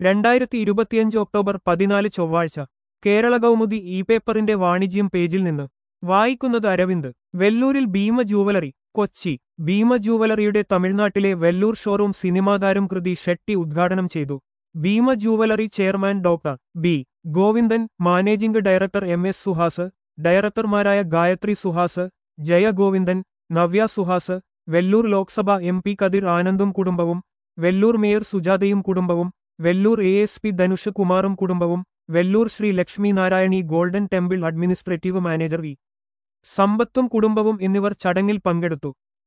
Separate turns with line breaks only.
2025 October 14 ചൊവ്വാഴ്ച Kerala Kaumudi E പേപ്പറിന്റെ വാണിജ്യം പേജിൽ നിന്ന് വായിക്കുന്നത് അരവിന്ദ്. വെല്ലൂരിൽ ഭീമ ജൂവലറി. കൊച്ചി. ഭീമ ജൂവലറിയുടെ തമിഴ്നാട്ടിലെ വെല്ലൂർ ഷോറൂം സിനിമാതാരം കൃതി ഷെട്ടി ഉദ്ഘാടനം ചെയ്തു. Bhima Jewellery chairman doctor B Govindan, managing director MS Suhas, ഡയറക്ടർമാരായ ഗായത്രി സുഹാസ്, ജയ ഗോവിന്ദൻ, നവ്യ സുഹാസ്, വെല്ലൂർ ലോക്സഭ MP കതിർ ആനന്ദും കുടുംബവും, വെല്ലൂർ മേയർ സുജാതയും കുടുംബവും, വെല്ലൂർ ASP ധനുഷ് കുമാറും കുടുംബവും, Vellore Sri Lakshmi Narayani Golden Temple administrative manager V സമ്പത്തും കുടുംബവും എന്നിവർ ചടങ്ങിൽ പങ്കെടുത്തു.